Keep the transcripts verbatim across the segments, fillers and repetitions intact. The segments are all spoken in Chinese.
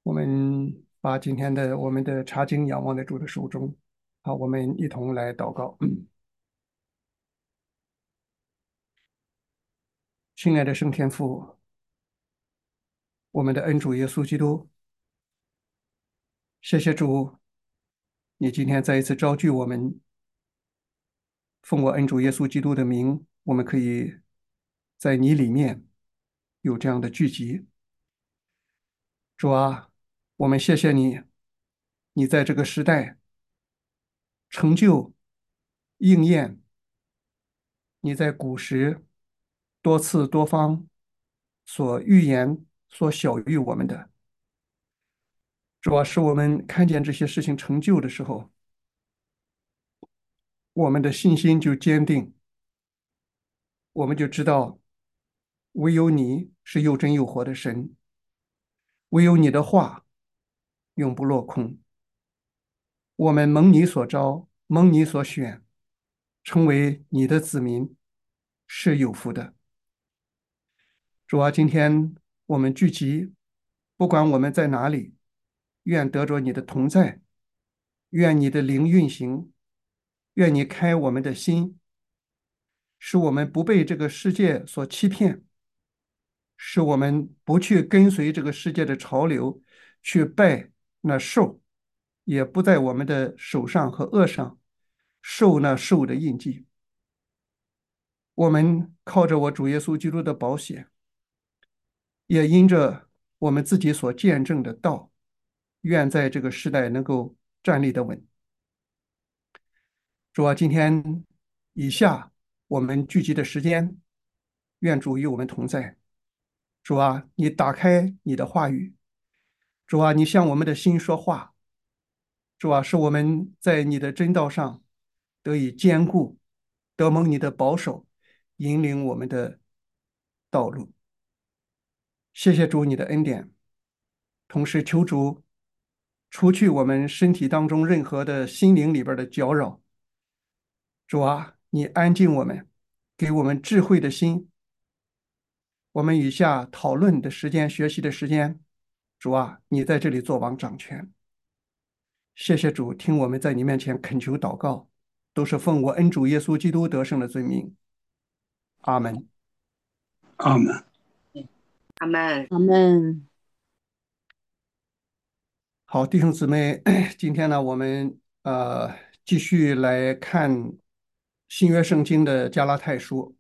我们把今天的我们的查经仰望在主的手中。好，我们一同来祷告。亲爱的圣天父，我们的恩主耶稣基督，谢谢主，你今天再一次召聚我们，奉我恩主耶稣基督的名，我们可以在你里面有这样的聚集。主啊，我们谢谢你，你在这个时代成就应验你在古时多次多方所预言、所晓谕我们的。主要是我们看见这些事情成就的时候，我们的信心就坚定，我们就知道，唯有你是又真又活的神，唯有你的话永不落空。我们蒙你所招，蒙你所选，成为你的子民，是有福的。主啊，今天我们聚集，不管我们在哪里，愿得着你的同在，愿你的灵运行，愿你开我们的心，使我们不被这个世界所欺骗，使我们不去跟随这个世界的潮流，去拜那兽，也不在我们的手上和额上受那兽的印记。我们靠着我主耶稣基督的宝血，也因着我们自己所见证的道，愿在这个时代能够站立得稳。主啊，今天以下我们聚集的时间，愿主与我们同在。主啊，你打开你的话语，主啊，你向我们的心说话，主啊，使我们在你的真道上得以坚固，得蒙你的保守，引领我们的道路。谢谢主你的恩典，同时求主除去我们身体当中任何的心灵里边的搅扰。主啊，你安静我们，给我们智慧的心。我们以下讨论的时间、学习的时间，主啊，你在这里做王掌权。谢谢主，听我们在你面前恳求祷告，都是奉我恩主耶稣基督得胜的罪名。阿门。 阿门。 阿门。 阿门。 好，弟兄姊妹，今天呢，我们呃继续来看新约圣经的加拉太书。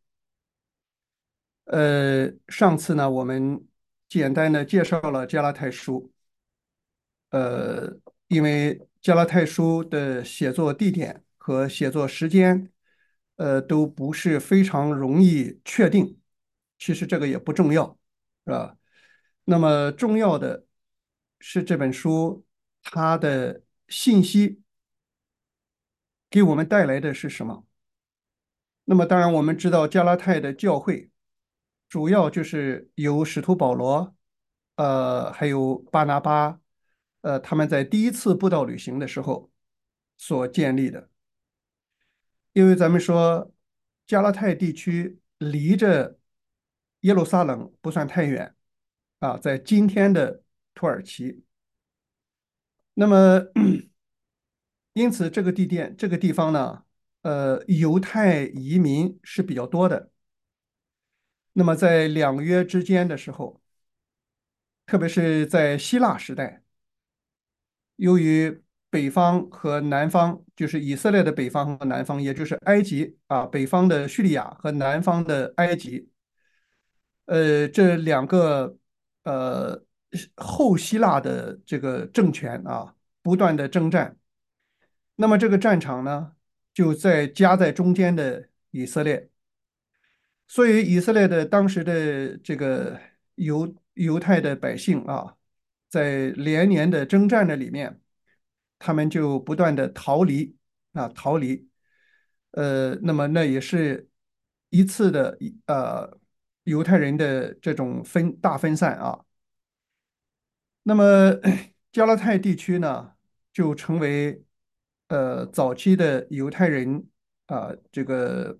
呃，上次呢，我们简单的介绍了加拉太书。呃，因为加拉太书的写作地点和写作时间，呃，都不是非常容易确定。其实这个也不重要，是吧？那么重要的是这本书它的信息给我们带来的是什么？那么当然，我们知道加拉太的教会主要就是由使徒保罗，呃，还有巴拿巴，呃，他们在第一次布道旅行的时候所建立的。因为咱们说加拉太地区离着耶路撒冷不算太远啊，在今天的土耳其。那么因此这个地点这个地方呢，呃，犹太移民是比较多的。那么在两约之间的时候，特别是在希腊时代，由于北方和南方，就是以色列的北方和南方，也就是埃及啊，北方的叙利亚和南方的埃及，呃，这两个呃后希腊的这个政权啊，不断的征战。那么这个战场呢，就在夹在中间的以色列。所以以色列的当时的这个犹犹太的百姓啊，在连年的征战的里面，他们就不断的逃离啊，逃离。呃，那么那也是一次的呃犹太人的这种分大分散啊。那么加拉太地区呢，就成为呃早期的犹太人啊、这个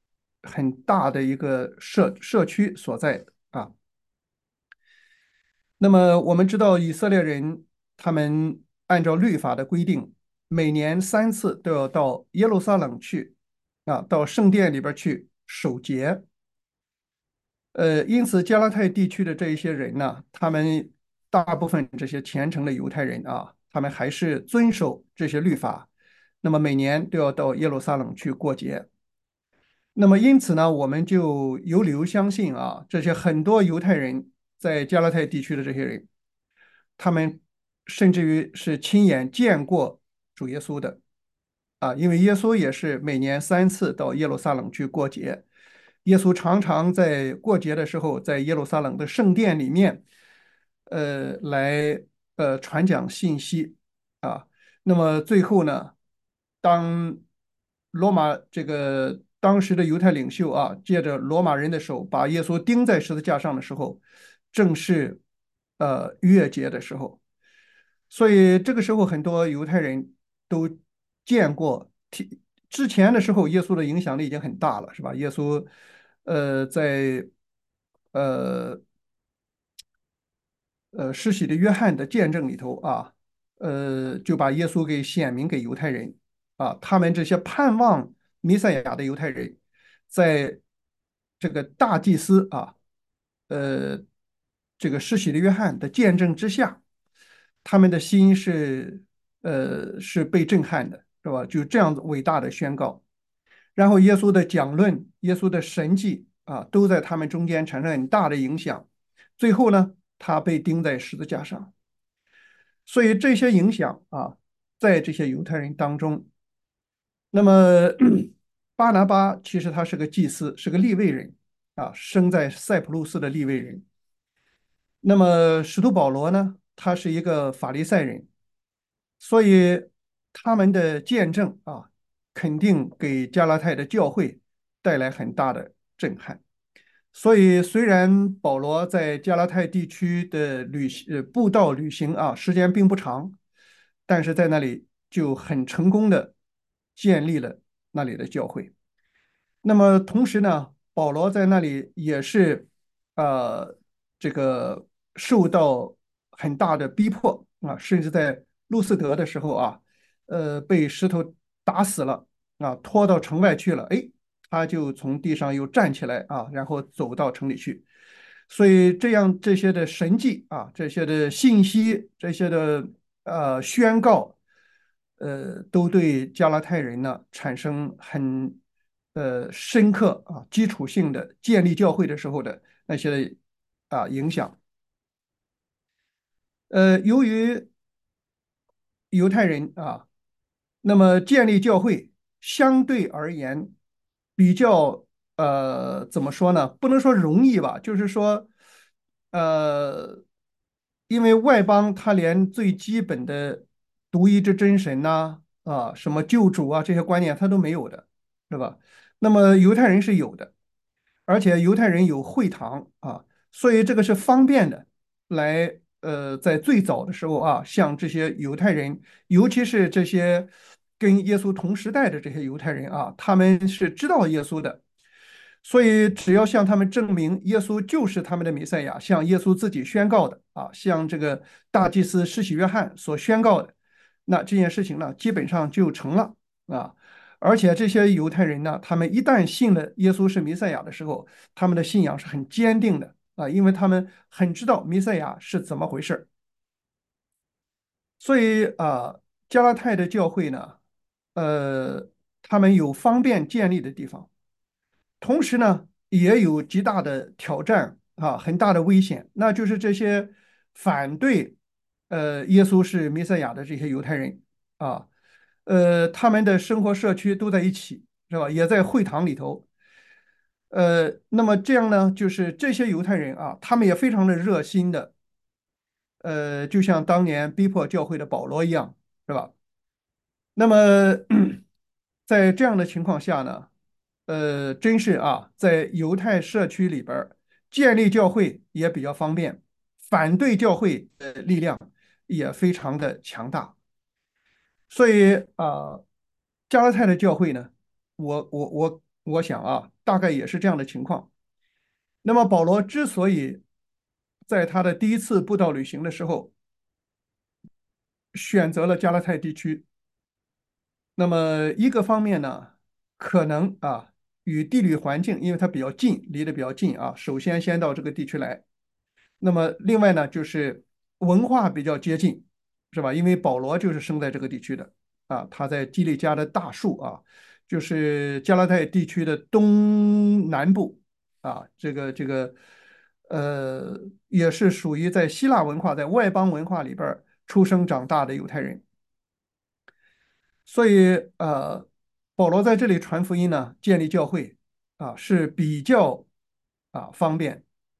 很大的一个社社区所在啊。 那么我们知道，以色列人他们按照律法的规定，每年三次都要到耶路撒冷去，啊，到圣殿里边去守节。呃，因此加拉太地区的这一些人呢，他们大部分这些虔诚的犹太人啊，他们还是遵守这些律法，那么每年都要到耶路撒冷去过节。那么因此呢，我们就有理由相信啊，这些很多犹太人在加拉太地区的这些人，他们甚至于是亲眼见过主耶稣的啊，因为耶稣也是每年三次到耶路撒冷去过节。耶稣常常在过节的时候，在耶路撒冷的圣殿里面，呃，来呃传讲信息啊。那么最后呢，当罗马这个当时的犹太领袖啊，借着罗马人的手把耶稣钉在十字架上的时候，正是呃逾越节的时候，所以这个时候很多犹太人都见过。提之前的时候，耶稣的影响力已经很大了，是吧？耶稣呃在呃呃，施洗的约翰的见证里头啊，呃，就把耶稣给显明给犹太人啊，他们这些盼望弥赛亚的犹太人，在这个大祭司啊，呃，这个施洗的约翰的见证之下，他们的心是呃是被震撼的，是吧？就这样子伟大的宣告，然后耶稣的讲论、耶稣的神迹啊，都在他们中间产生很大的影响。最后呢，他被钉在十字架上。所以这些影响啊，在这些犹太人当中，那么巴拿巴其实他是个祭司，是个利未人啊，生在塞浦路斯的利未人。那么使徒保罗呢，他是一个法利赛人，所以他们的见证啊，肯定给加拉太的教会带来很大的震撼。所以，虽然保罗在加拉太地区的旅行呃布道旅行啊，时间并不长，但是在那里就很成功的建立了那里的教会。那么同时呢，保罗在那里也是呃这个受到很大的逼迫啊，甚至在路斯德的时候啊，呃被石头打死了啊，拖到城外去了。哎，他就从地上又站起来啊，然后走到城里去。所以这样这些的神迹啊，这些的信息，这些的呃宣告，呃，都对加拉太人呢产生很呃深刻啊基础性的建立教会的时候的那些啊影响。呃，由于犹太人啊，那么建立教会相对而言比较呃怎么说呢？不能说容易吧，就是说呃，因为外邦他连最基本的独一之真神呐啊什么救主啊这些观念他都没有的，是吧？那么犹太人是有的。而且犹太人有会堂啊，所以这个是方便的，来呃，在最早的时候啊，向这些犹太人，尤其是这些跟耶稣同时代的这些犹太人啊，他们是知道耶稣的，所以只要向他们证明耶稣就是他们的弥赛亚，像耶稣自己宣告的啊，像这个大祭司施洗约翰所宣告的，那这件事情呢，基本上就成了啊。而且这些犹太人呢，他们一旦信了耶稣是弥赛亚的时候，他们的信仰是很坚定的啊，因为他们很知道弥赛亚是怎么回事。所以啊，加拉太的教会呢，呃，他们有方便建立的地方，同时呢，也有极大的挑战啊，很大的危险，那就是这些反对呃耶稣是弥赛亚的这些犹太人啊，呃，他们的生活社区都在一起，是吧？也在会堂里头。呃，那么这样呢，就是这些犹太人啊，他们也非常的热心的，呃，就像当年逼迫教会的保罗一样，是吧？那么在这样的情况下呢，呃，真是啊，在犹太社区里边儿建立教会也比较方便，反对教会的力量也非常的强大。所以啊，加拉太的教会呢，我我我我想啊，大概也是这样的情况。那么保罗之所以在他的第一次布道旅行的时候，选择了加拉太地区。那么一个方面呢，可能啊与地理环境，因为它比较近，离得比较近啊，首先先到这个地区来。那么另外呢，就是文化比较接近，是吧？因为保罗就是生在这个地区的啊，他在基利家的大树啊，就是加拉太地区的东南部啊，这个这个呃，也是属于在希腊文化、在外邦文化里边儿出生长大的犹太人。所以呃，保罗在这里传福音呢，建立教会啊是比较啊方便。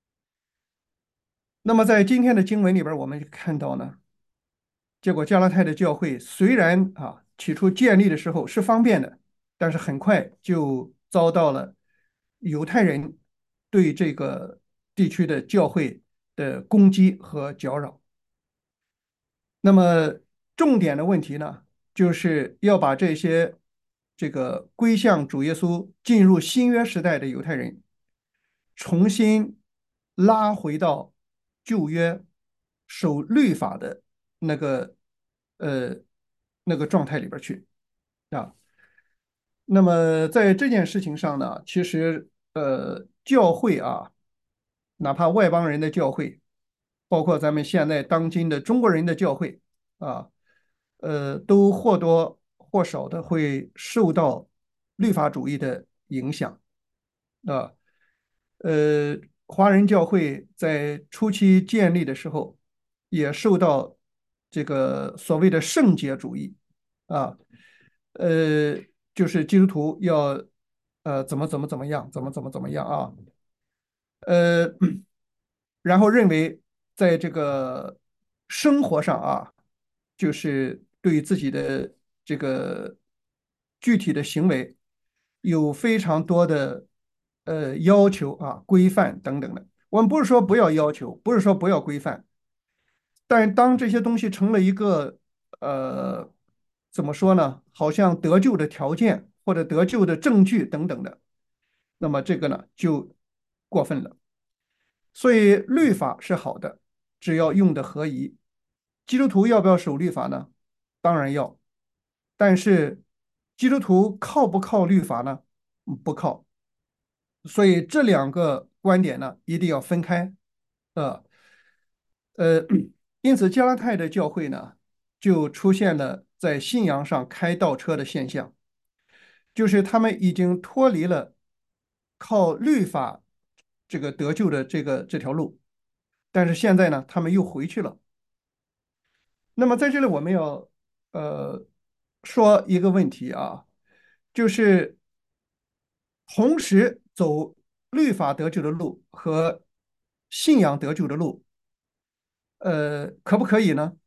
那么在今天的经文里边，我们看到呢，结果加拉太的教会虽然啊起初建立的时候是方便的，但是很快就遭到了犹太人对这个地区的教会的攻击和搅扰。那么重点的问题呢，就是要把这些这个归向主耶稣、进入新约时代的犹太人，重新拉回到旧约守律法的那个呃那个状态里边去啊。那么在这件事情上呢，其实呃教会啊，哪怕外邦人的教会，包括咱们现在当今的中国人的教会啊，呃，都或多或少的会受到律法主义的影响啊。呃，华人教会在初期建立的时候，也受到这个所谓的圣洁主义啊，呃，就是基督徒要呃怎么怎么怎么样，怎么怎么怎么样啊，呃，然后认为在这个生活上啊，就是对自己的这个具体的行为有非常多的呃要求啊、规范等等的。我们不是说不要要求，不是说不要规范，但当这些东西成了一个呃怎么说呢，好像得救的条件或者得救的证据等等的，那么这个呢就过分了。所以律法是好的，只要用的合宜。基督徒要不要守律法呢？当然要，但是基督徒靠不靠律法呢？嗯不靠。所以这两个观点呢，一定要分开。呃呃，因此加拉太的教会呢，就出现了在信仰上开倒车的现象，就是他们已经脱离了靠律法这个得救的这个这条路，但是现在呢，他们又回去了。那么在这里我们要呃说一个问题啊，就是同时走律法得救的路和信仰得救的路，呃，可不可以呢？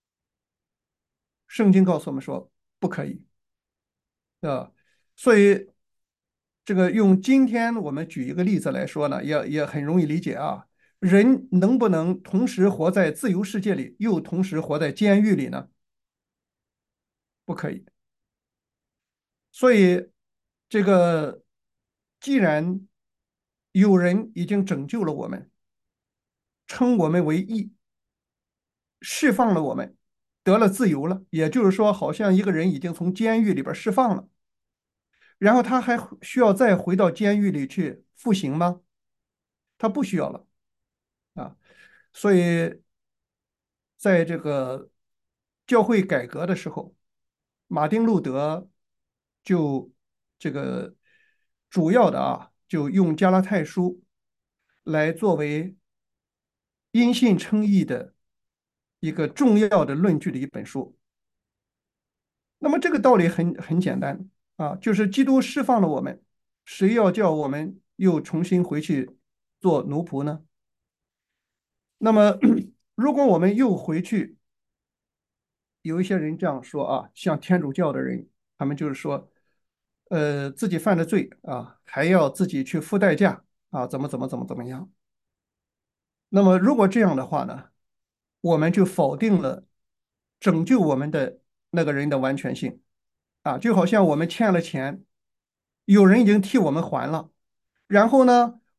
圣经告诉我们说不可以啊，所以这个用今天我们举一个例子来说呢，也也很容易理解啊。人能不能同时活在自由世界里，又同时活在监狱里呢？不可以。所以，这个既然有人已经拯救了我们，称我们为义，释放了我们，得了自由了，也就是说，好像一个人已经从监狱里边释放了，然后他还需要再回到监狱里去服刑吗？他不需要了啊。所以，在这个教会改革的时候，马丁路德就这个主要的啊，就用加拉太书来作为因信称义的一个重要的论据的一本书。那么这个道理很很简单啊，就是基督释放了我们，谁要叫我们又重新回去做奴仆呢？那么如果我们又回去，有一些人这样说啊，像天主教的人，他们就是说，呃，自己犯了罪啊，还要自己去付代价啊，怎么怎么怎么怎么样。那么如果这样的话呢，我们就否定了拯救我们的那个人的完全性啊，就好像我们欠了钱，有人已经替我们还了，然后呢，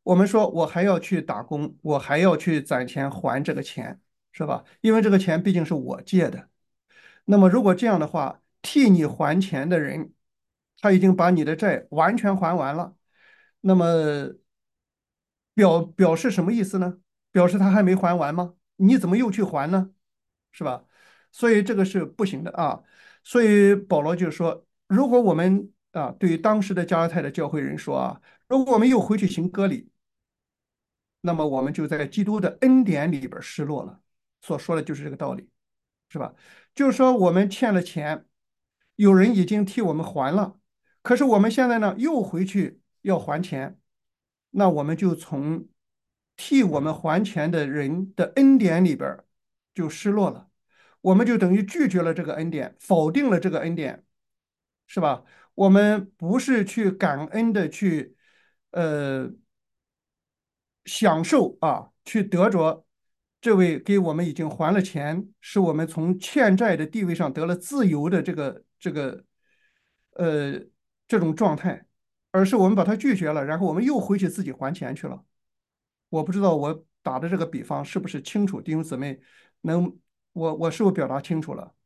我们说我还要去打工，我还要去攒钱还这个钱，是吧？因为这个钱毕竟是我借的。那么如果这样的话，替你还钱的人，他已经把你的债完全还完了，那么表表示什么意思呢？表示他还没还完吗？你怎么又去还呢？是吧？所以这个是不行的啊。所以保罗就说，如果我们啊，对于当时的加拉太的教会人说啊，如果我们又回去行割礼，那么我们就在基督的恩典里边失落了。所说的就是这个道理，是吧？就是说我们欠了钱，有人已经替我们还了，可是我们现在呢又回去要还钱，那我们就从替我们还钱的人的恩典里边就失落了，我们就等于拒绝了这个恩典，否定了这个恩典，是吧？我们不是去感恩的去，呃，享受啊，去得着这位给我们已经还了钱，使我们从欠债的地位上得了自由的这个这个呃这种状态，而是我们把它拒绝了，然后我们又回去自己还钱去了。我不知道我打的这个比方是不是清楚，弟兄姊妹能我我是否表达清楚了？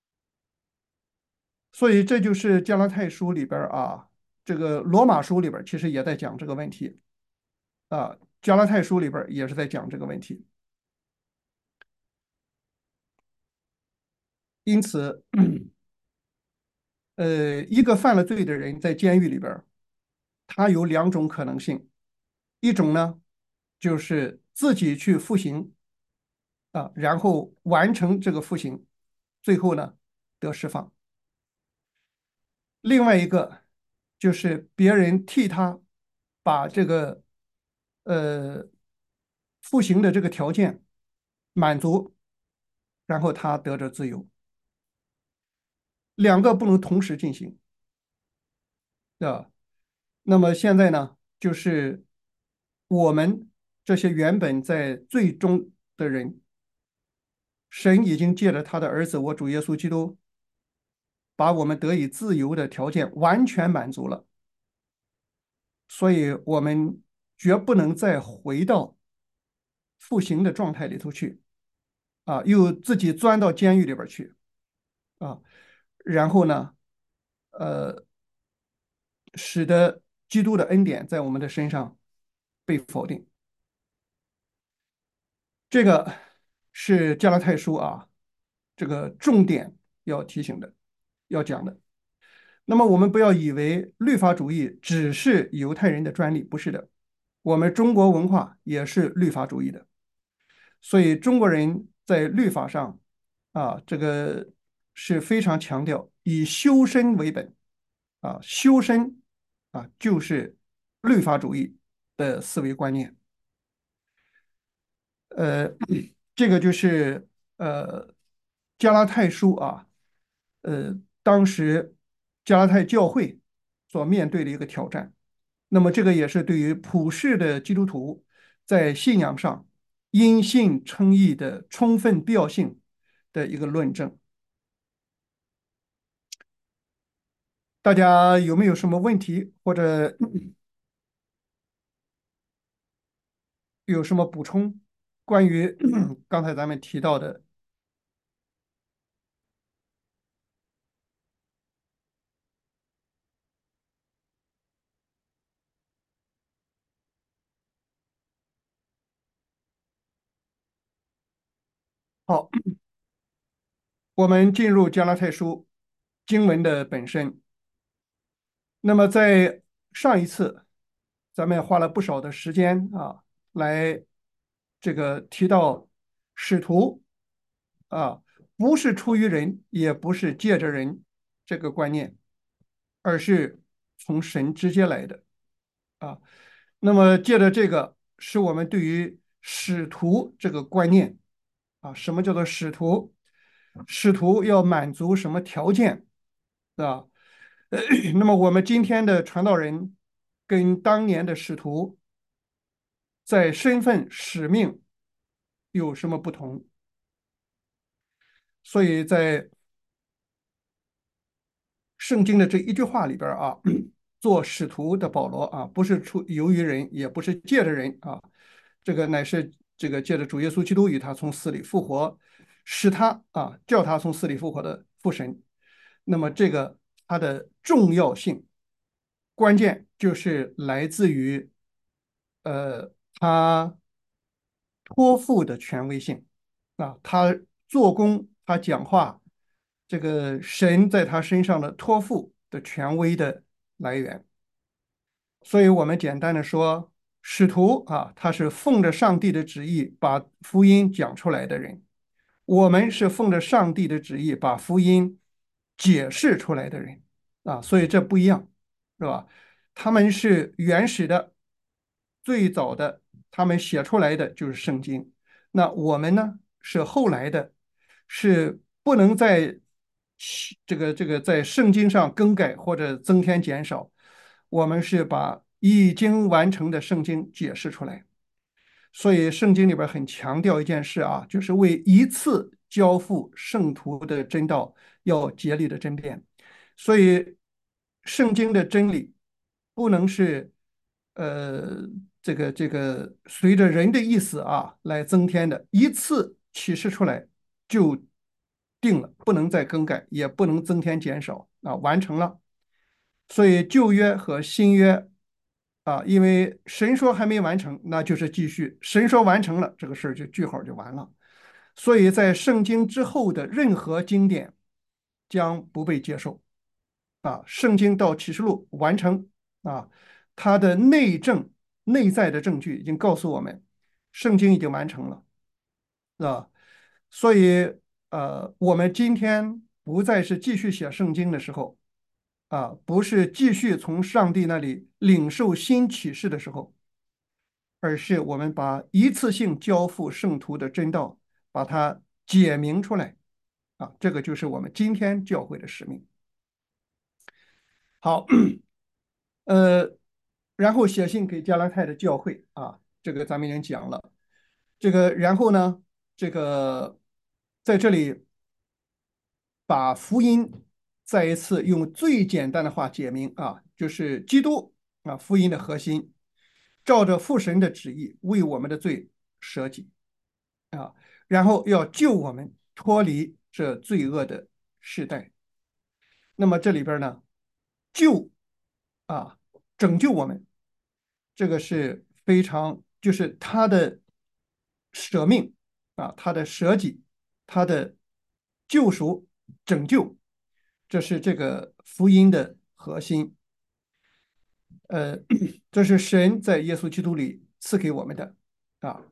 所以这就是加拉太书里边啊，这个罗马书里边其实也在讲这个问题啊，加拉太书里边也是在讲这个问题。因此，呃，一个犯了罪的人在监狱里边他有两种可能性，一种呢就是自己去服刑啊，然后完成这个服刑，最后呢得释放；另外一个就是别人替他把这个呃服刑的这个条件满足，然后他得着自由。两个不能同时进行，对吧？那么现在呢，就是我们这些原本在最终的人，神已经借着他的儿子我主耶稣基督，把我们得以自由的条件完全满足了，所以我们绝不能再回到负刑的状态里头去啊，又自己钻到监狱里边去啊，然后呢，呃，使得基督的恩典在我们的身上被否定。这个是加拉太书啊，这个重点要提醒的，要讲的。那么我们不要以为律法主义只是犹太人的专利，不是的，我们中国文化也是律法主义的。所以中国人在律法上啊，这个是非常强调以修身为本啊，修身啊就是律法主义的思维观念。呃，这个就是呃加拉太书啊，呃，当时加拉太教会所面对的一个挑战。那么这个也是对于普世的基督徒在信仰上因信称义的充分必要性的一个论证。大家有没有什么问题，或者有什么补充？关于刚才咱们提到的，好，我们进入加拉太书经文的本身。那么在上一次，咱们花了不少的时间啊，来这个提到使徒啊，不是出于人，也不是借着人这个观念，而是从神直接来的啊。那么借着这个，使我们对于使徒这个观念啊，什么叫做使徒？使徒要满足什么条件，是吧？呃，那么我们今天的传道人跟当年的使徒在身份、使命有什么不同？所以在圣经的这一句话里边啊， 做使徒的保罗啊，不是出由于人，也不是借着人啊，这个乃是这个借着主耶稣基督与他从死里复活，使他啊叫他从死里复活的父神。那么这个它的重要性关键就是来自于呃他托付的权威性啊，他做工，他讲话，这个神在他身上的托付的权威的来源。所以我们简单的说，使徒啊，他是奉着上帝的旨意把福音讲出来的人。我们是奉着上帝的旨意把福音解释出来的人啊，所以这不一样，是吧？他们是原始的、最早的，他们写出来的就是圣经。那我们呢，是后来的，是不能在这个这个在圣经上更改或者增添减少，我们是把已经完成的圣经解释出来。所以圣经里边很强调一件事啊，就是为一次交付圣徒的真道要竭力的争辩。所以圣经的真理不能是呃这个这个随着人的意思啊来增添的，一次启示出来就定了，不能再更改，也不能增添减少啊，完成了。所以旧约和新约啊，因为神说还没完成，那就是继续；神说完成了，这个事儿就句号就完了。所以在圣经之后的任何经典将不被接受啊。圣经到启示录完成啊，它的内证、内在的证据已经告诉我们，圣经已经完成了啊。所以呃，我们今天不再是继续写圣经的时候。啊，不是继续从上帝那里领受新启示的时候，而是我们把一次性交付圣徒的真道，把它解明出来啊，这个就是我们今天教会的使命。好，呃，然后写信给加拉太的教会啊，这个咱们已经讲了。这个然后呢，这个在这里把福音再一次用最简单的话解明啊，就是基督啊，福音的核心，照着父神的旨意为我们的罪舍己啊，然后要救我们脱离这罪恶的世代。那么这里边呢，救啊，拯救我们，这个是非常，就是他的舍命啊，他的舍己，他的救赎、拯救，这是这个福音的核心。呃，这是神在耶稣基督里赐给我们的啊。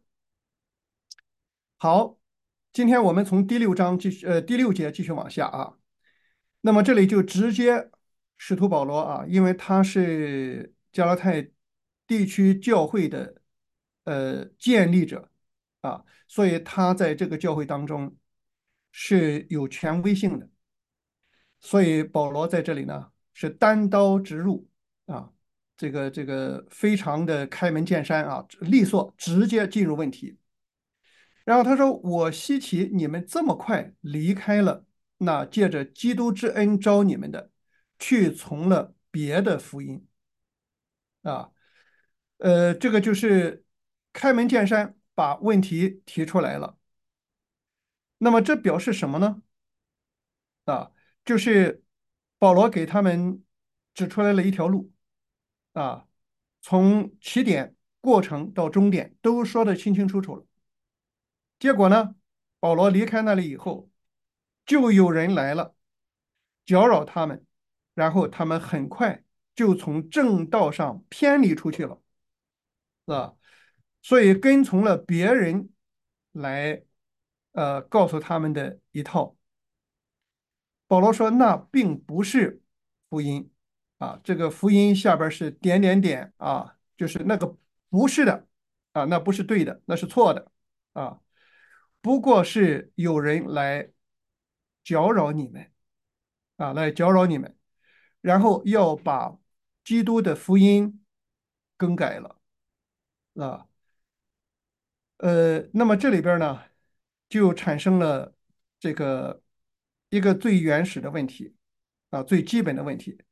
好，今天我们从第六章继续，呃，第六节继续往下啊。那么这里就直接使徒保罗啊，因为他是加拉太地区教会的呃建立者啊，所以他在这个教会当中是有权威性的。所以保罗在这里呢是单刀直入啊，这个这个非常的开门见山啊，利索，直接进入问题。然后他说：“我希奇你们这么快离开了那借着基督之恩招你们的，去从了别的福音啊。”呃，这个就是开门见山，把问题提出来了。那么这表示什么呢？啊，就是保罗给他们指出来了一条路啊，从起点、过程到终点都说得清清楚楚了。结果呢，保罗离开那里以后，就有人来了，搅扰他们，然后他们很快就从正道上偏离出去了，是吧？所以跟从了别人来，呃，告诉他们的一套。保罗说，那并不是福音啊，这个福音下边是点点点啊，就是那个不是的啊，那不是对的，那是错的啊。不过是有人来搅扰你们啊，来搅扰你们，然后要把基督的福音更改了啊。呃，那么这里边呢，就产生了这个一个最原始的问题啊，最基本的问题，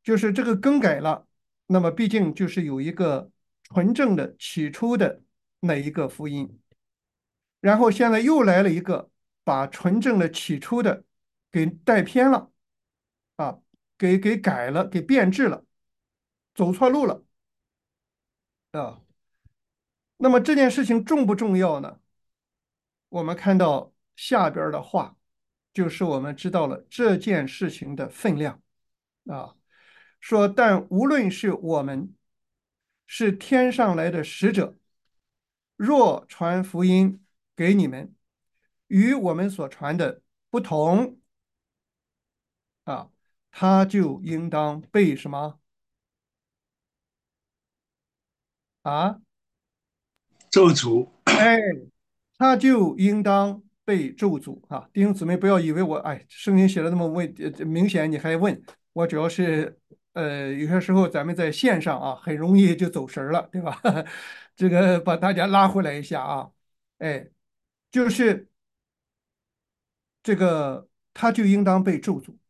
就是这个更改了，那么毕竟就是有一个纯正的起初的那一个福音，然后现在又来了一个把纯正的起初的给带偏了啊，给给改了，给变质了，走错路了啊。那么这件事情重不重要呢？我们看到下边的话，就是我们知道了这件事情的分量啊。说，但无论是我们是天上来的使者，若传福音给你们，与我们所传的不同啊，他就应当被什么啊？ 咒诅。 哎，他就应当被咒诅啊！弟兄姊妹，不要以为我哎，圣经写的那么问呃明显，你还问我，主要是呃，有些时候咱们在线上啊，很容易就走神儿了，对吧？这个把大家拉回来一下啊，哎，就是这个，他就应当被咒诅。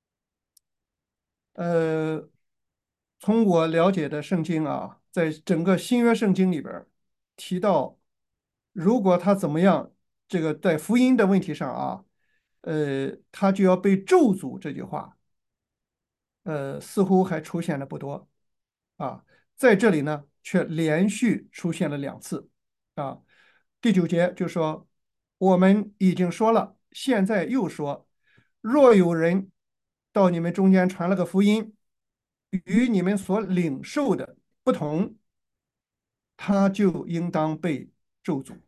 呃，从我了解的圣经啊，在整个新约圣经里边儿提到，如果他怎么样，这个在福音的问题上啊，呃，他就要被咒诅这句话，呃，似乎还出现的不多啊。在这里呢，却连续出现了两次啊。第九节就说，我们已经说了，现在又说，若有人到你们中间传了个福音，与你们所领受的不同，他就应当被咒诅。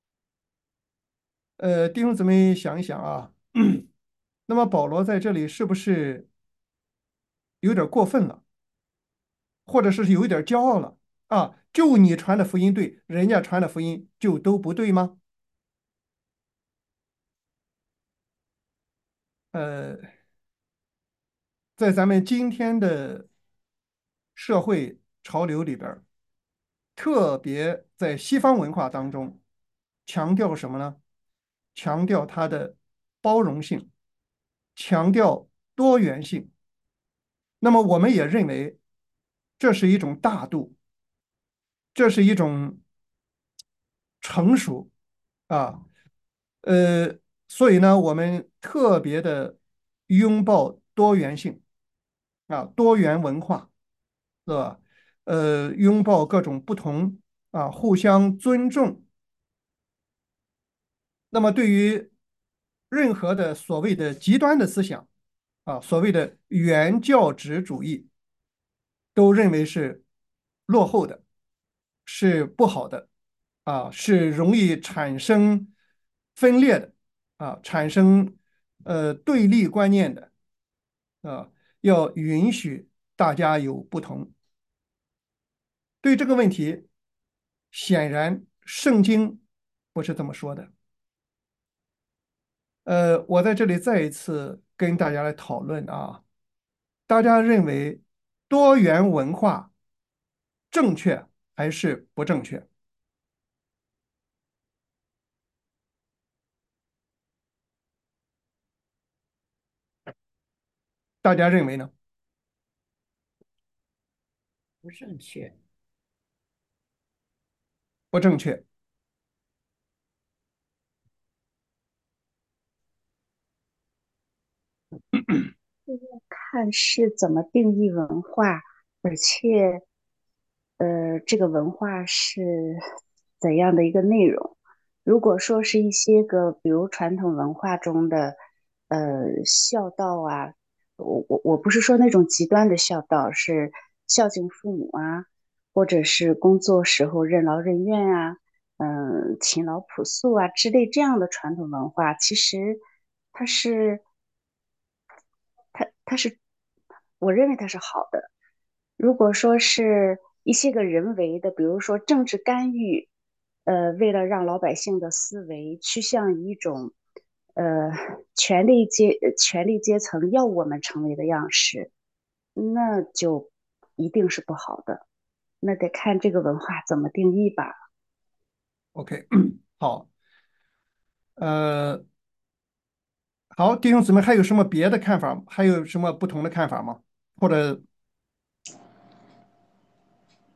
呃，弟兄姊妹想一想啊，那么保罗在这里是不是有点过分了，或者是有一点骄傲了啊？就你传的福音对，人家传的福音就都不对吗？呃，在咱们今天的社会潮流里边儿，特别在西方文化当中，强调什么呢？强调它的包容性，强调多元性。那么我们也认为这是一种大度，这是一种成熟啊。呃，所以呢，我们特别的拥抱多元性啊，多元文化，是吧？呃，拥抱各种不同啊，互相尊重。那么，对于任何的所谓的极端的思想啊，所谓的原教旨主义，都认为是落后的，是不好的啊，是容易产生分裂的啊，产生呃对立观念的啊，要允许大家有不同。对这个问题，显然圣经不是这么说的。呃，我在这里再一次跟大家来讨论啊，大家认为多元文化正确还是不正确？大家认为呢？ 不正确。 不正确。 看是怎么定义文化，而且，呃，这个文化是怎样的一个内容？如果说是一些个，比如传统文化中的，呃，孝道啊，我我我不是说那种极端的孝道，是孝敬父母啊，或者是工作时候任劳任怨啊，嗯、勤劳朴素啊之类这样的传统文化，其实它是。它它是，我认为它是好的。如果说是一些个人为的，比如说政治干预，呃，为了让老百姓的思维趋向于一种呃权力阶呃权力阶层要我们成为的样式，那就一定是不好的。那得看这个文化怎么定义吧。 OK，好，呃，好，弟兄姊妹，还有什么别的看法？还有什么不同的看法吗？或者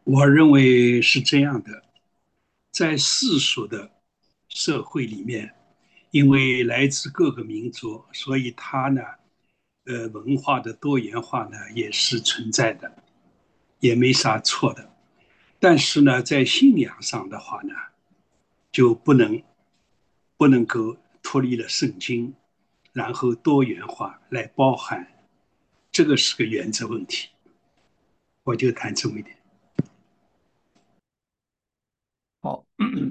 我认为是这样的，在世俗的社会里面，因为来自各个民族，所以它呢，呃，文化的多元化呢也是存在的，也没啥错的。但是呢，在信仰上的话呢，就不能不能够脱离了圣经，然后多元化来包含，这个是个原则问题。我就谈这么一点。 好，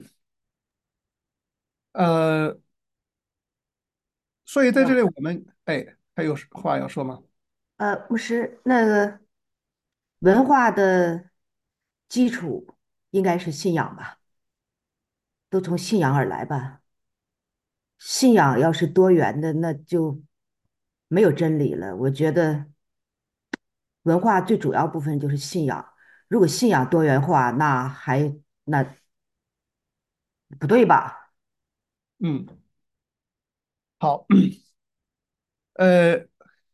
呃，所以在这里我们，哎，还有话要说吗？ 呃，牧师，那个文化的基础应该是信仰吧，都从信仰而来吧。信仰要是多元的，那就没有真理了。我觉得文化最主要部分就是信仰。如果信仰多元化，那还那不对吧？ 嗯，好，呃，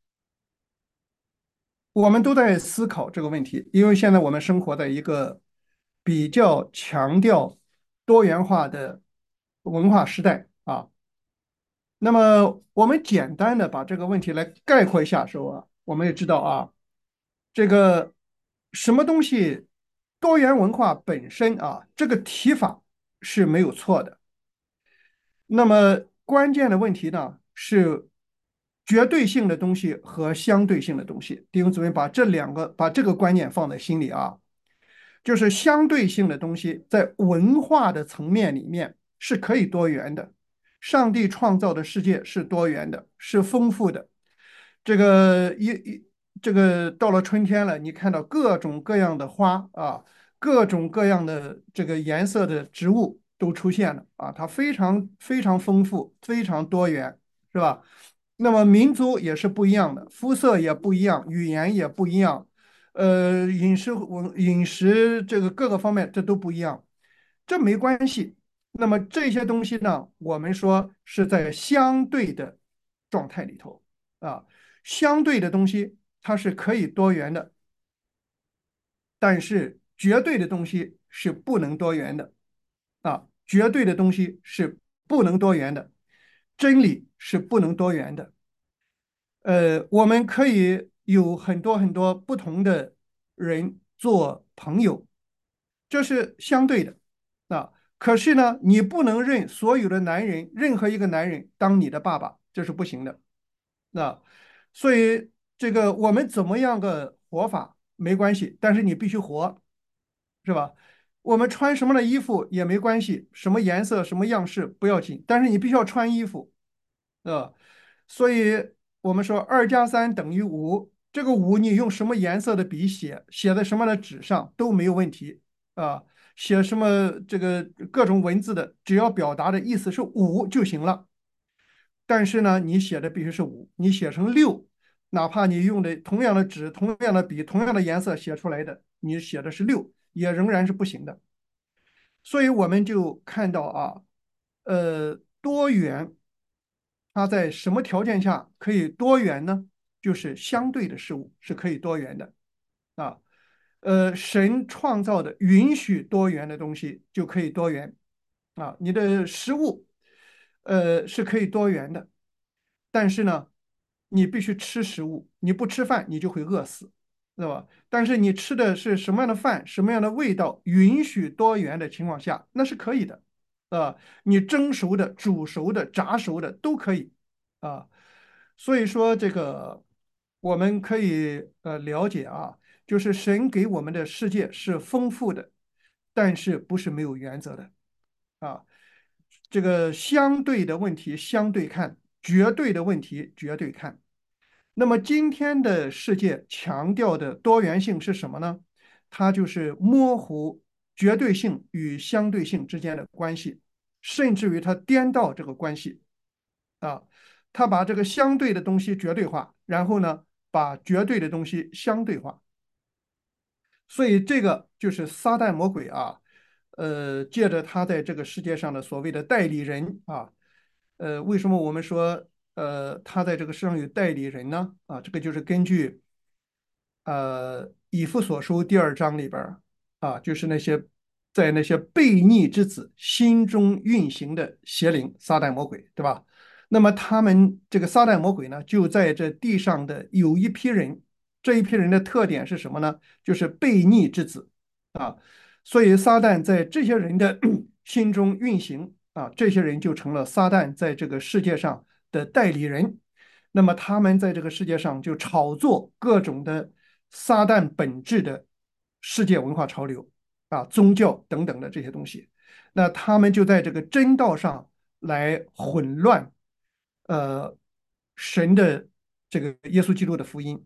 我们都在思考这个问题，因为现在我们生活在一个比较强调多元化的文化时代啊。那么，我们简单的把这个问题来概括一下说啊，我们也知道啊，这个什么东西多元文化本身啊，这个提法是没有错的。那么关键的问题呢是绝对性的东西和相对性的东西。弟兄姊妹，把这两个把这个观念放在心里啊，就是相对性的东西在文化的层面里面是可以多元的。上帝创造的世界是多元的，是丰富的。这个一一这个到了春天了，你看到各种各样的花啊，各种各样的这个颜色的植物都出现了啊，它非常非常丰富，非常多元，是吧？那么民族也是不一样的，肤色也不一样，语言也不一样，呃，饮食文饮食这个各个方面这都不一样，这没关系。那么这些东西呢，我们说是在相对的状态里头啊，相对的东西它是可以多元的，但是绝对的东西是不能多元的啊，绝对的东西是不能多元的，真理是不能多元的。呃，我们可以有很多很多不同的人做朋友，这是相对的啊。可是呢，你不能认所有的男人，任何一个男人当你的爸爸，这是不行的。那所以这个我们怎么样个活法没关系，但是你必须活，是吧？我们穿什么的衣服也没关系，什么颜色、什么样式不要紧，但是你必须要穿衣服，呃，所以我们说二加三等于五，这个五你用什么颜色的笔写，写在什么样的纸上都没有问题啊。写什么这个各种文字的，只要表达的意思是五就行了。但是呢，你写的必须是五，你写成六，哪怕你用的同样的纸、同样的笔、同样的颜色写出来的，你写的是六，也仍然是不行的。所以我们就看到啊，呃，多元它在什么条件下可以多元呢？就是相对的事物是可以多元的啊。呃，神创造的允许多元的东西就可以多元啊。你的食物，呃，是可以多元的，但是呢，你必须吃食物，你不吃饭你就会饿死，对吧？但是你吃的是什么样的饭，什么样的味道，允许多元的情况下，那是可以的，啊，你蒸熟的、煮熟的、炸熟的都可以啊。所以说，这个我们可以呃了解啊，就是神给我们的世界是丰富的，但是不是没有原则的啊。这个相对的问题相对看，绝对的问题绝对看。那么今天的世界强调的多元性是什么呢？它就是模糊绝对性与相对性之间的关系，甚至于它颠倒这个关系啊，它把这个相对的东西绝对化，然后呢，把绝对的东西相对化。所以这个就是撒旦魔鬼啊，呃，借着他在这个世界上的所谓的代理人啊，呃，为什么我们说呃他在这个世上有代理人呢？啊，这个就是根据呃以弗所书第二章里边啊，就是那些在那些悖逆之子心中运行的邪灵，撒旦魔鬼，对吧？那么他们这个撒旦魔鬼呢，就在这地上的有一批人，这一批人的特点是什么呢？就是悖逆之子啊。所以撒旦在这些人的心中运行啊，这些人就成了撒旦在这个世界上的代理人。那么他们在这个世界上就炒作各种的撒旦本质的世界文化潮流啊、宗教等等的这些东西。那他们就在这个真道上来混乱，呃，神的这个耶稣基督的福音。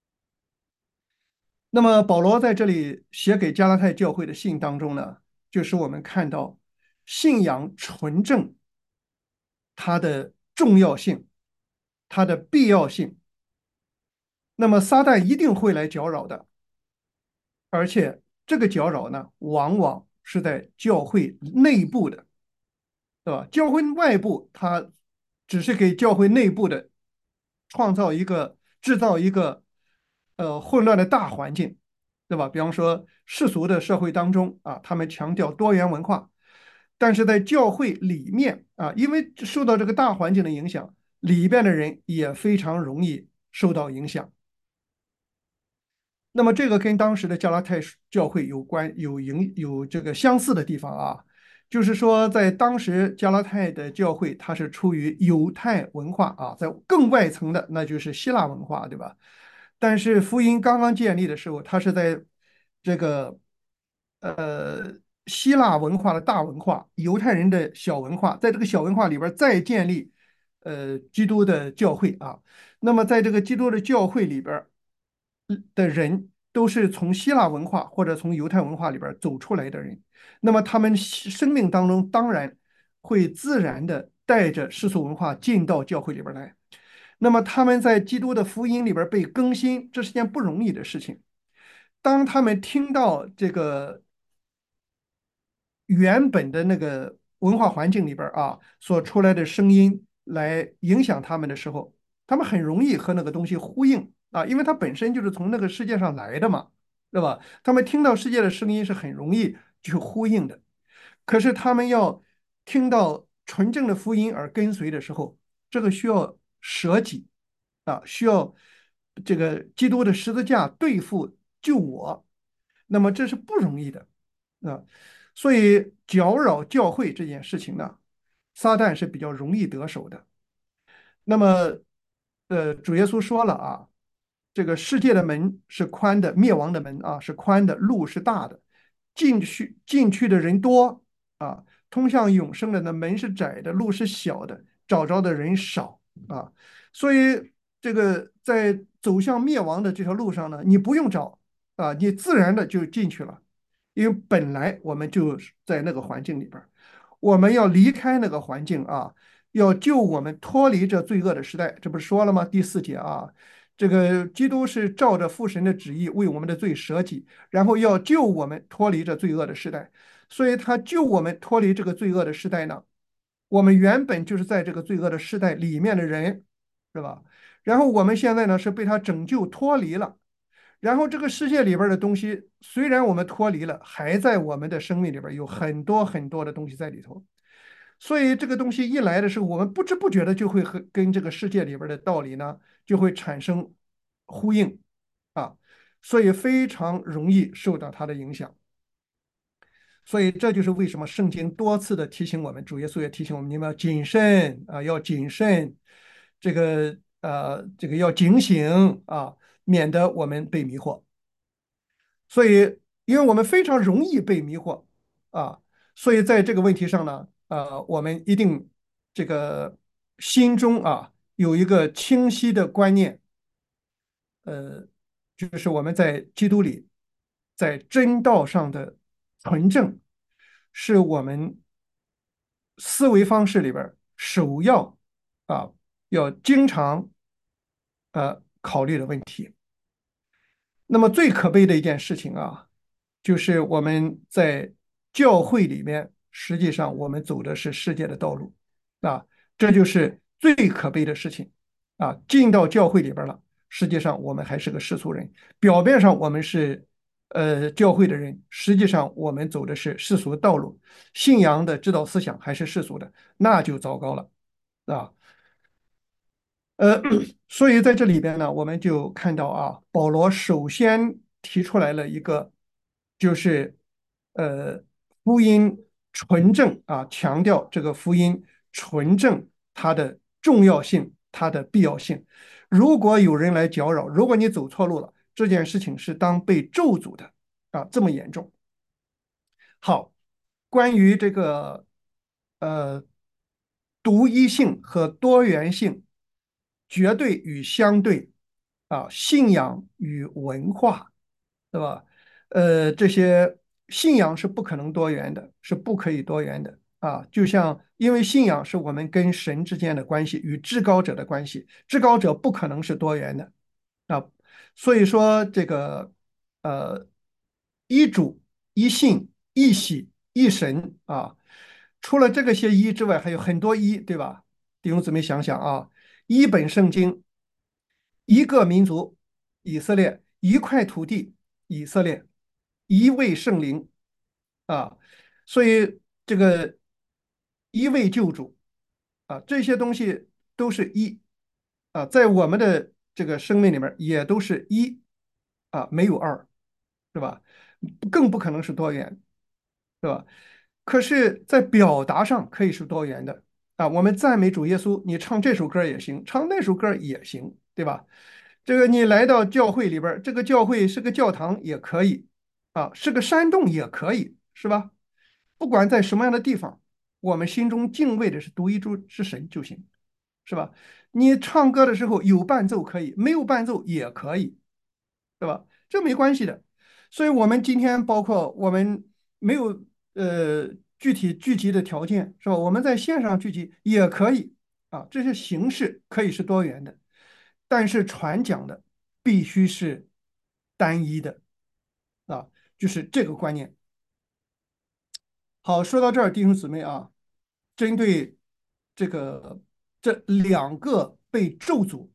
那么保罗在这里写给加拉太教会的信当中呢，就是我们看到信仰纯正它的重要性，它的必要性。那么撒旦一定会来搅扰的，而且这个搅扰呢，往往是在教会内部的，对吧？教会外部，它只是给教会内部的创造一个、制造一个呃混乱的大环境，对吧？比方说世俗的社会当中啊，他们强调多元文化，但是在教会里面啊，因为受到这个大环境的影响，里边的人也非常容易受到影响。那么这个跟当时的加拉太教会有关，有影有这个相似的地方啊，就是说在当时加拉太的教会，它是出于犹太文化啊，在更外层的那就是希腊文化，对吧？但是福音刚刚建立的时候，它是在这个呃希腊文化的大文化，犹太人的小文化，在这个小文化里边再建立呃基督的教会啊。那么在这个基督的教会里边的人都是从希腊文化或者从犹太文化里边走出来的人，那么他们生命当中当然会自然的带着世俗文化进到教会里边来。那么他们在基督的福音里边被更新，这是件不容易的事情。当他们听到这个原本的那个文化环境里边啊所出来的声音来影响他们的时候，他们很容易和那个东西呼应啊，因为它本身就是从那个世界上来的嘛，对吧？他们听到世界的声音是很容易去呼应的。可是他们要听到纯正的福音而跟随的时候，这个需要舍己啊，需要这个基督的十字架对付救我，那么这是不容易的啊。所以搅扰教会这件事情呢，撒旦是比较容易得手的。那么，呃，主耶稣说了啊，这个世界的门是宽的，灭亡的门啊是宽的，路是大的，进去进去的人多啊，通向永生的那门是窄的，路是小的，找着的人少啊。所以这个在走向灭亡的这条路上呢，你不用找啊，你自然的就进去了，因为本来我们就是在那个环境里边儿，我们要离开那个环境啊。要救我们脱离这罪恶的时代，这不是说了吗？第四节啊，这个基督是照着父神的旨意为我们的罪舍己，然后要救我们脱离这罪恶的时代。所以他救我们脱离这个罪恶的时代呢，我们原本就是在这个罪恶的时代里面的人，是吧？然后我们现在呢是被他拯救脱离了，然后这个世界里边的东西，虽然我们脱离了，还在我们的生命里边有很多很多的东西在里头。所以这个东西一来的时候，我们不知不觉的就会和跟这个世界里边的道理呢，就会产生呼应啊，所以非常容易受到它的影响。所以这就是为什么圣经多次的提醒我们，主耶稣也提醒我们，你们要谨慎啊，要谨慎，这个呃，这个要警醒啊，免得我们被迷惑。所以，因为我们非常容易被迷惑啊，所以在这个问题上呢，呃，我们一定这个心中啊有一个清晰的观念，呃，就是我们在基督里，在真道上的纯正，是我们思维方式里边首要啊要经常呃考虑的问题。那么最可悲的一件事情啊，就是我们在教会里面，实际上我们走的是世界的道路啊，这就是最可悲的事情啊。进到教会里边了，实际上我们还是个世俗人，表面上我们是呃教会的人，实际上我们走的是世俗的道路，信仰的指导思想还是世俗的，那就糟糕了啊。呃，所以在这里边呢，我们就看到啊，保罗首先提出来了一个，就是呃，福音纯正啊，强调这个福音纯正它的重要性，它的必要性。如果有人来搅扰，如果你走错路了，这件事情是当被咒诅的啊，这么严重。好，关于这个呃独一性和多元性，绝对与相对啊，信仰与文化，对吧？呃，这些信仰是不可能多元的，是不可以多元的啊。就像因为信仰是我们跟神之间的关系，与至高者的关系，至高者不可能是多元的啊。所以说这个呃，一主、一信、一喜、一神啊，除了这个些一之外，还有很多一，对吧？弟兄姊妹想想啊，一本圣经，一个民族以色列，一块土地以色列，一位圣灵啊，所以这个一位救主啊，这些东西都是一啊，在我们的这个生命里面也都是一啊，没有二，是吧？更不可能是多元，是吧？可是，在表达上可以是多元的啊。我们赞美主耶稣，你唱这首歌也行，唱那首歌也行，对吧？这个你来到教会里边这个教会是个教堂也可以啊，是个山洞也可以，是吧？不管在什么样的地方，我们心中敬畏的是独一主是神就行，是吧？你唱歌的时候有伴奏可以，没有伴奏也可以，对吧？这没关系的。所以，我们今天包括我们没有呃具体聚集的条件，是吧？我们在线上聚集也可以啊，这些形式可以是多元的，但是传讲的必须是单一的啊，就是这个观念。好，说到这儿，弟兄姊妹啊，针对这个这两个被咒诅，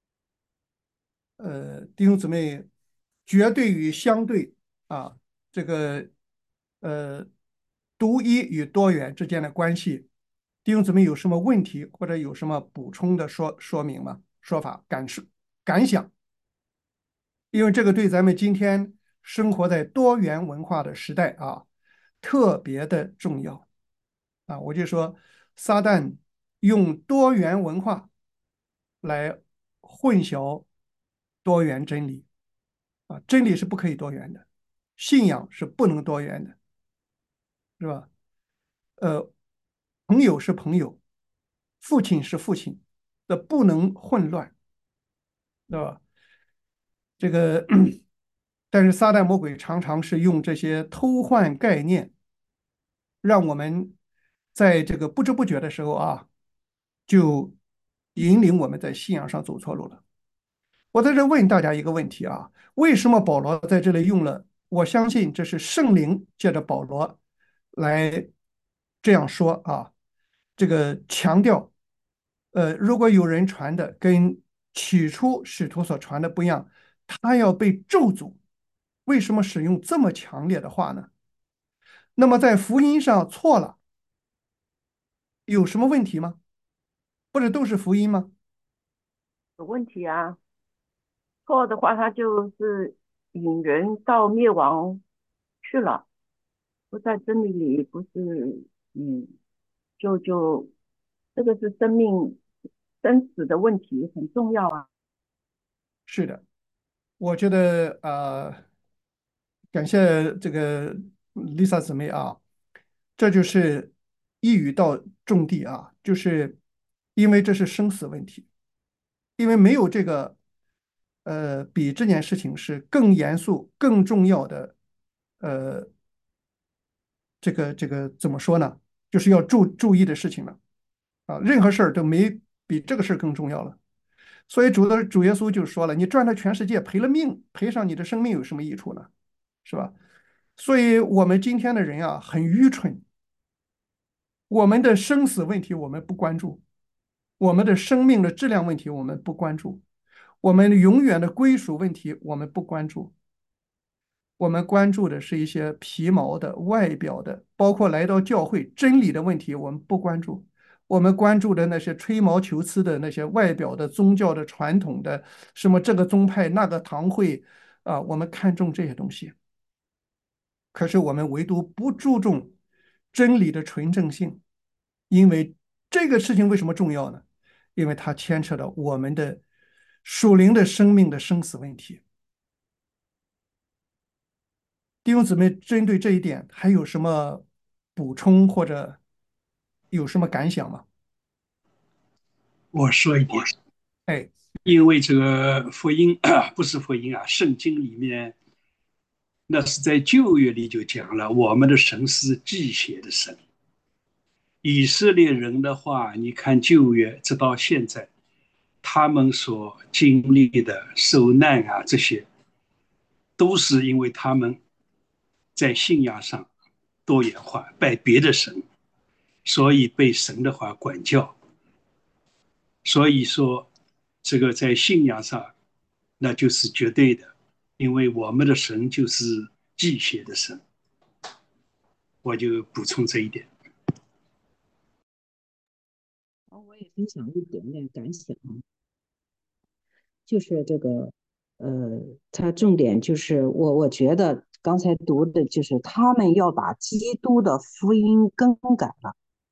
呃，弟兄姊妹，绝对与相对啊，这个呃独一与多元之间的关系，弟兄姊妹有什么问题或者有什么补充的说说明吗？说法、感受、感想？因为这个对咱们今天生活在多元文化的时代啊，特别的重要啊。我就说，撒旦用多元文化来混淆多元真理啊，真理是不可以多元的，信仰是不能多元的，是吧？呃，朋友是朋友，父亲是父亲，这不能混乱，对吧？这个，但是撒旦魔鬼常常是用这些偷换概念，让我们在这个不知不觉的时候啊，就引领我们在信仰上走错路了。我在这问大家一个问题啊，为什么保罗在这里用了？我相信这是圣灵借着保罗来这样说啊，这个强调，呃，如果有人传的跟起初使徒所传的不一样，他要被咒诅。为什么使用这么强烈的话呢？那么在福音上错了，有什么问题吗？不是都是福音吗？ 有问题啊。错的话，他就是引人到灭亡去了，不在真理里，不是，嗯，就就这个是生命生死的问题，很重要啊。 是的，我觉得呃，感谢这个 Lisa 姊妹啊，这就是一语道种地啊，就是因为这是生死问题，因为没有这个呃比这件事情是更严肃、更重要的呃这个这个怎么说呢？就是要注注意的事情了啊，任何事儿都没比这个事儿更重要了。所以主的主耶稣就说了：“你赚了全世界，赔了命，赔上你的生命有什么益处呢？是吧？”所以，我们今天的人啊，很愚蠢。我们的生死问题我们不关注，我们的生命的质量问题我们不关注，我们永远的归属问题我们不关注。 我们关注的是一些皮毛的、外表的，包括来到教会真理的问题，我们不关注。我们关注的那些吹毛求疵的那些外表的宗教的传统的，什么这个宗派那个堂会啊，我们看重这些东西。可是我们唯独不注重真理的纯正性，因为这个事情为什么重要呢？因为它牵扯到我们的属灵的生命的生死问题。弟兄姊妹，针对这一点还有什么补充或者有什么感想吗？ 我说一点， 哎， 因为这个福音不是福音啊，圣经里面那是在旧约里就讲了，我们的神是祭血的神。以色列人的话，你看旧约直到现在，他们所经历的受难啊，这些都是因为他们在信仰上多元化，拜别的神，所以被神的话管教。所以说，这个在信仰上，那就是绝对的，因为我们的神就是祭血的神。我就补充这一点。 我也分享一点点感想，就是这个，呃，它重点就是我我觉得刚才读的就是他们要把基督的福音更改了，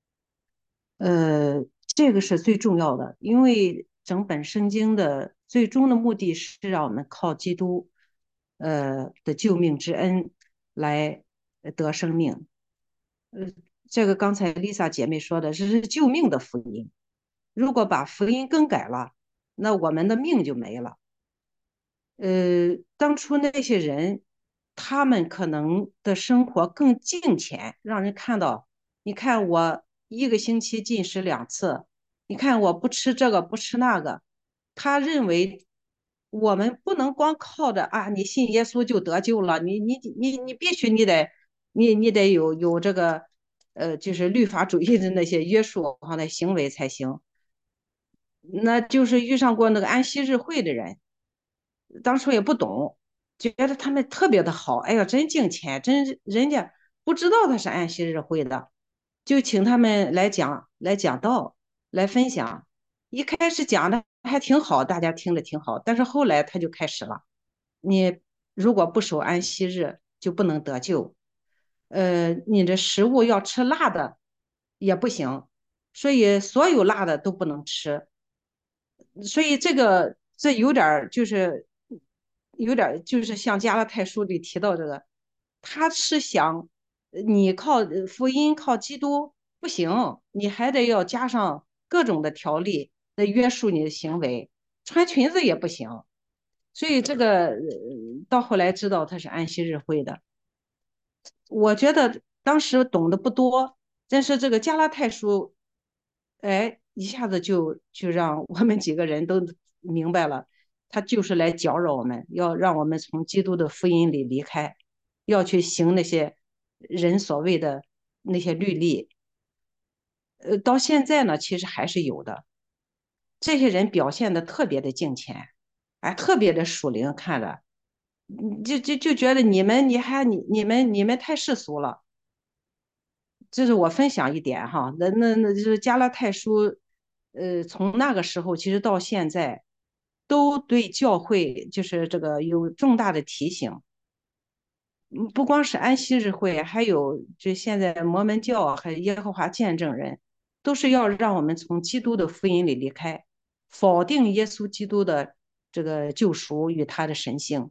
呃，这个是最重要的，因为整本圣经的最终的目的是让我们靠基督，呃的救命之恩来得生命。呃，这个刚才 Lisa 姐妹说的，这是救命的福音。如果把福音更改了，那我们的命就没了。呃，当初那些人，他们可能的生活更敬虔，让人看到，你看我一个星期进食两次，你看我不吃这个不吃那个，他认为我们不能光靠着啊，你信耶稣就得救了，你你你你必须你得你你得有有这个呃，就是律法主义的那些约束哈的行为才行。那就是遇上过那个安息日会的人，当初也不懂，觉得他们特别的好，哎呀，真敬虔，真人家不知道他是安息日会的，就请他们来讲来讲道，来分享。一开始讲的还挺好，大家听着挺好，但是后来他就开始了，你如果不守安息日，就不能得救。呃，你的食物要吃辣的也不行，所以所有辣的都不能吃。所以这个这有点就是有点就是像加拉太书里提到这个，他是想你靠福音靠基督不行，你还得要加上各种的条例来约束你的行为，穿裙子也不行。所以这个到后来知道他是安息日会的，我觉得当时懂得不多，但是这个加拉太书，哎，一下子就就让我们几个人都明白了，他就是来搅扰我们，要让我们从基督的福音里离开，要去行那些人所谓的那些律例。呃，到现在呢，其实还是有的，这些人表现的特别的敬虔，哎，特别的属灵，看着，就就就觉得你们你还你你们你们太世俗了。这是我分享一点哈，那那那就是加拉太书，呃，从那个时候其实到现在，都对教会就是这个有重大的提醒。嗯，不光是安息日会，还有就现在摩门教还有耶和华见证人，都是要让我们从基督的福音里离开，否定耶稣基督的这个救赎与他的神性。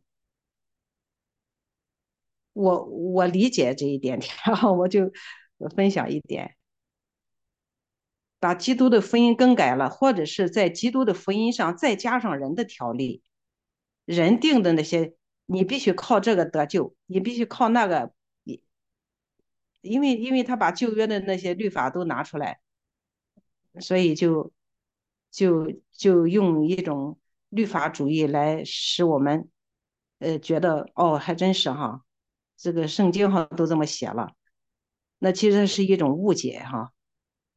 我我理解这一点，然后我就分享一点。把基督的福音更改了，或者是在基督的福音上再加上人的条例，人定的那些，你必须靠这个得救，你必须靠那个，因为因为他把旧约的那些律法都拿出来，所以就就就用一种律法主义来使我们呃觉得哦还真是哈，这个圣经哈都这么写了，那其实是一种误解哈。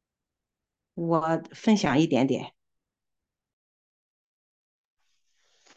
我分享一点点。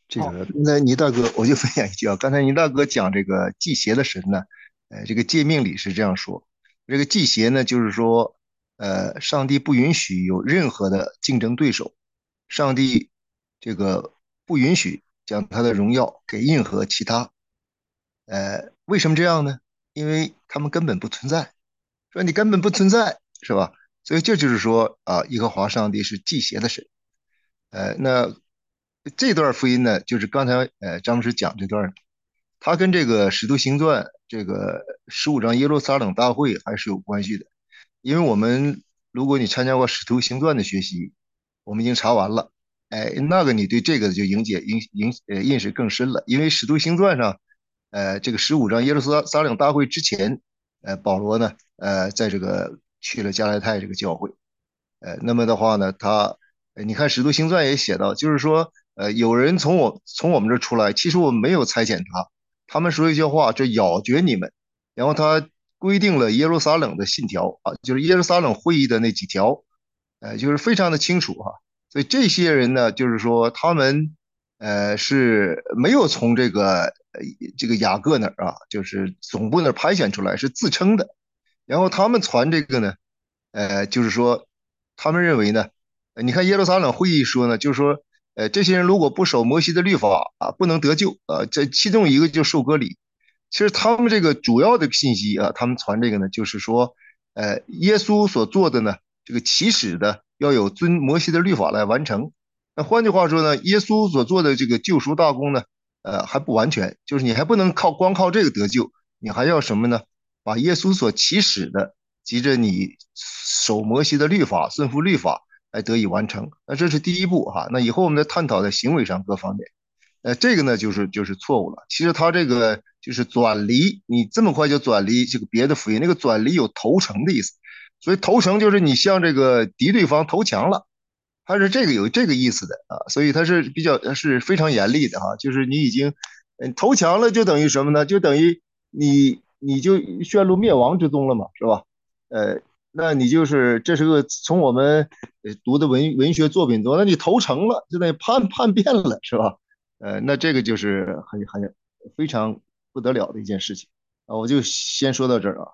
这好， 个刚才倪大哥，我就分享一句啊，刚才倪大哥讲这个祭邪的神呢，呃，这个诫命里是这样说，这个祭邪呢，就是说，呃，上帝不允许有任何的竞争对手，上帝这个不允许将他的荣耀给任何其他，呃，为什么这样呢？因为他们根本不存在，说你根本不存在，是吧？所以这就是说啊，耶和华上帝是祭邪的神。呃，那这段福音呢，就是刚才呃张牧师讲这段，它跟这个《使徒行传》这个十五章耶路撒冷大会还是有关系的。因为我们如果你参加过《使徒行传》的学习，我们已经查完了，哎，那个你对这个就影解影影呃认识更深了。因为《使徒行传》上，呃，这个十五章耶路撒撒冷大会之前，呃，保罗呢，呃，在这个去了加拉太这个教会。呃，那么的话呢，他，呃你看《使徒行传》也写到，就是说，呃，有人从我从我们这儿出来，其实我们没有差遣他，他们说一些话，这咬绝你们，然后他规定了耶路撒冷的信条啊，就是耶路撒冷会议的那几条，呃，就是非常的清楚哈。所以这些人呢，就是说他们，呃，是没有从这个呃这个雅各那儿啊，就是总部那儿派遣出来，是自称的。然后他们传这个呢。呃，就是说，他们认为呢，呃你看耶路撒冷会议说呢，就是说，呃，这些人如果不守摩西的律法啊，不能得救啊，这其中一个就受割礼。其实他们这个主要的信息啊，他们传这个呢，就是说，呃，耶稣所做的呢，这个起始的要有遵摩西的律法来完成。那换句话说呢，耶稣所做的这个救赎大功呢，呃，还不完全，就是你还不能靠光靠这个得救，你还要什么呢？把耶稣所起始的。急着你守摩西的律法，顺服律法来得以完成。那这是第一步哈。那以后我们再探讨在行为上各方面。呃，这个呢就是就是错误了。其实他这个就是转离，你这么快就转离这个别的福音，那个转离有投诚的意思，所以投诚就是你向这个敌对方投降了，它是这个有这个意思的啊。所以它是比较是非常严厉的哈，就是你已经嗯投降了，就等于什么呢？就等于你你就陷入灭亡之中了嘛，是吧？呃，那你就是这是个从我们呃读的文文学作品中，那你投诚了，就等于叛叛变了，是吧？呃，那这个就是很很非常不得了的一件事情啊。我就先说到这儿啊。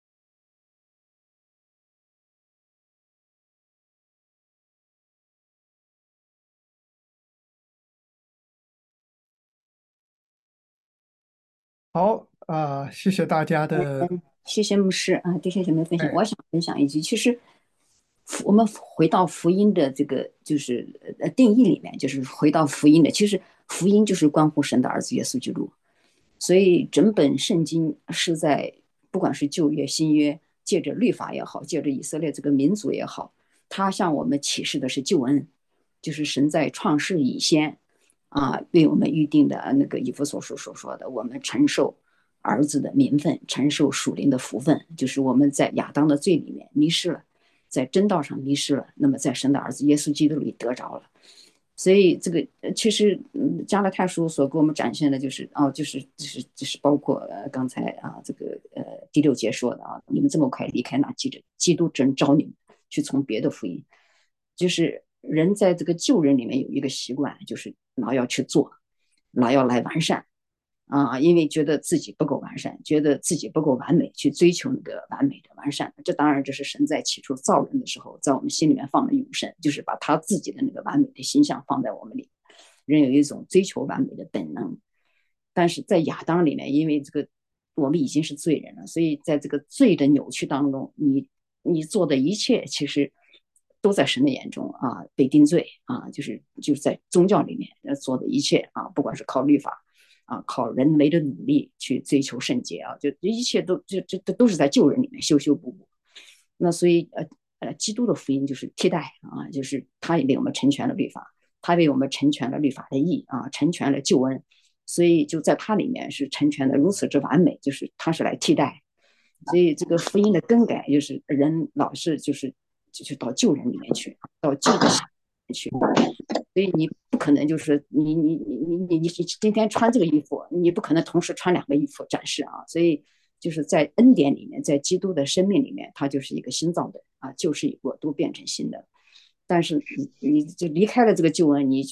好啊，谢谢大家的， 嗯，谢谢牧师啊，弟兄姐妹分享。 哎， 我想分享一句，其实福我们回到福音的这个就是呃定义里面，就是回到福音的，其实福音就是关乎神的儿子耶稣基督。所以整本圣经是在不管是旧约新约，借着律法也好，借着以色列这个民族也好，他向我们启示的是救恩，就是神在创世以先啊为我们预定的那个以弗所书所说的，我们承受儿子的名分，承受属灵的福分，就是我们在亚当的罪里面迷失了，在真道上迷失了，那么在神的儿子耶稣基督里得着了。所以这个其实，嗯，加拉太书所给我们展现的就是哦，就是就是就是包括呃刚才啊这个呃第六节说的啊，你们这么快离开那基督，基督真招你们去从别的福音，就是人在这个旧人里面有一个习惯，就是老要去做，老要来完善，啊，因为觉得自己不够完善，觉得自己不够完美，去追求那个完美的完善。这当然这是神在起初造人的时候，在我们心里面放的永生，就是把他自己的那个完美的形象放在我们里。人有一种追求完美的本能，但是在亚当里面，因为这个我们已经是罪人了，所以在这个罪的扭曲当中，你你做的一切其实都在神的眼中啊被定罪啊，就是就是在宗教里面做的一切啊，不管是靠律法。啊，靠人为的努力去追求圣洁啊，就一切都这这这都是在救人里面修修补补。那所以呃呃，基督的福音就是替代啊，就是他也为我们成全了律法，他为我们成全了律法的义啊，成全了救恩，所以就在他里面是成全的如此之完美，就是他是来替代。所以这个福音的更改就是人老是就是就是到救人里面去，到旧的里面去。所以你不可能就是你你你你你你今天穿这个衣服，你不可能同时穿两个衣服展示啊。所以就是在恩典里面，在基督的生命里面，它就是一个新造的啊，旧事已过，都变成新的。但是你你就离开了这个救恩，你就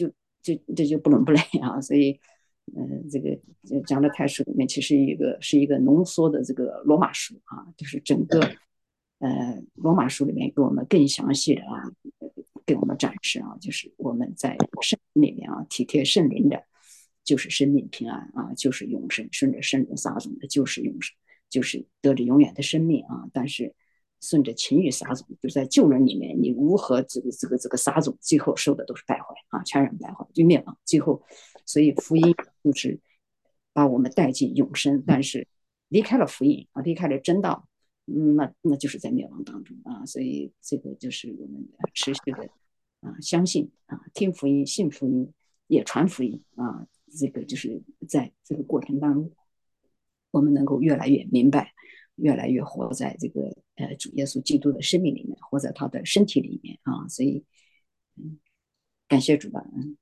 就这就不伦不类啊。所以，嗯、呃，这个讲的太书里面其实一个是一个浓缩的这个罗马书啊，就是整个呃罗马书里面给我们更详细的啊，给我们展示啊，就是我们在圣经里面啊，体贴圣灵的，就是生命平安啊，就是永生，顺着圣灵撒种的，就是永生，就是得着永远的生命啊。但是顺着情欲撒种，就在救人里面，你如何这个这个这个撒种，最后受的都是败坏啊，全然败坏，就灭亡。最后，所以福音就是把我们带进永生，但是离开了福音啊，离开了真道，嗯，那那就是在灭亡当中啊。所以这个就是我们持续的啊，相信啊，听福音，信福音，也传福音啊。这个就是在这个过程当中，我们能够越来越明白，越来越活在这个呃主耶稣基督的生命里面，活在他的身体里面啊。所以，嗯，感谢主吧，嗯。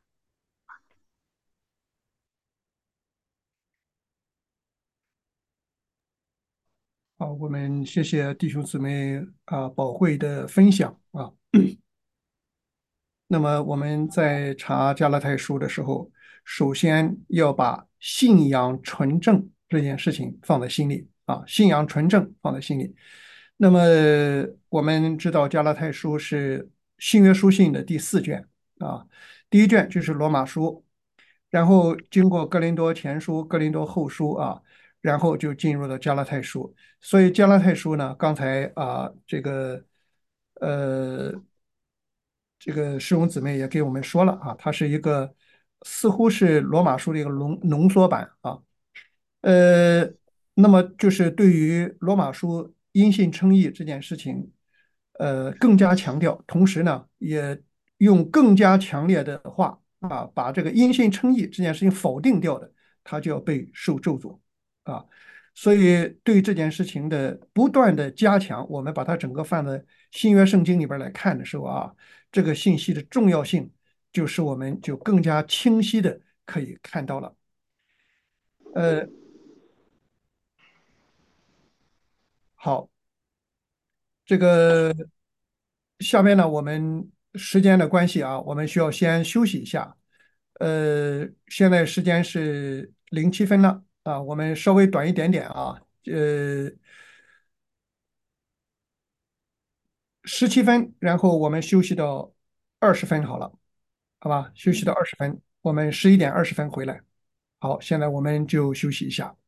好，我们谢谢弟兄姊妹啊宝贵的分享啊。那么我们在查加拉太书的时候，首先要把信仰纯正这件事情放在心里啊，信仰纯正放在心里。那么我们知道加拉太书是新约书信的第四卷啊，第一卷就是罗马书，然后经过哥林多前书、哥林多后书啊，然后就进入了加拉太书。所以加拉太书呢，刚才啊这个呃。这个师兄姊妹也给我们说了啊，它是一个似乎是罗马书的一个浓浓缩版啊。呃，那么就是对于罗马书因信称义这件事情，呃，更加强调，同时呢，也用更加强烈的话啊，把这个因信称义这件事情否定掉的，他就要被受咒诅啊。所以对这件事情的不断的加强，我们把它整个放在新约圣经里边来看的时候啊，这个信息的重要性，就是我们就更加清晰的可以看到了。呃，好，这个下面呢，我们时间的关系啊，我们需要先休息一下。呃，现在时间是零七分了啊，我们稍微短一点点啊，呃，十七分，然后我们休息到二十分好了，好吧？休息到二十分，我们十一点二十分回来。好，现在我们就休息一下。